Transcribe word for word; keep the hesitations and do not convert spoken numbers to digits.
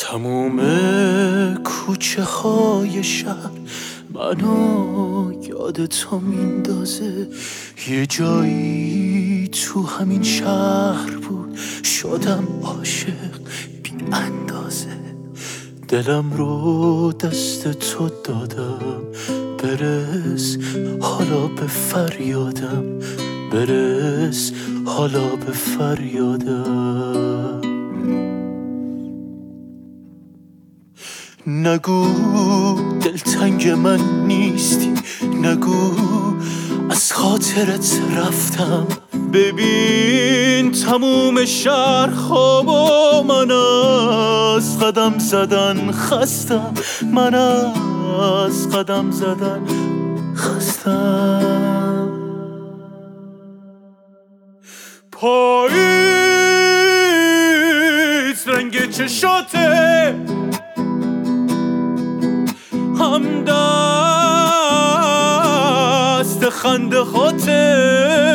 تموم کوچه های شهر منو یاد تو میندازه. یه جایی تو همین شهر بود شدم عاشق بی اندازه. دلم رو دست تو دادم برس حالا به فریادم، برس حالا به فریادم. نگو دلتنگ من نیستی، نگو از خاطرت رفتم. ببین تموم شهر خواب و من از قدم زدن خستم، من از قدم زدن خستم. پاییز رنگ چشاته، هم دست خنده خاطر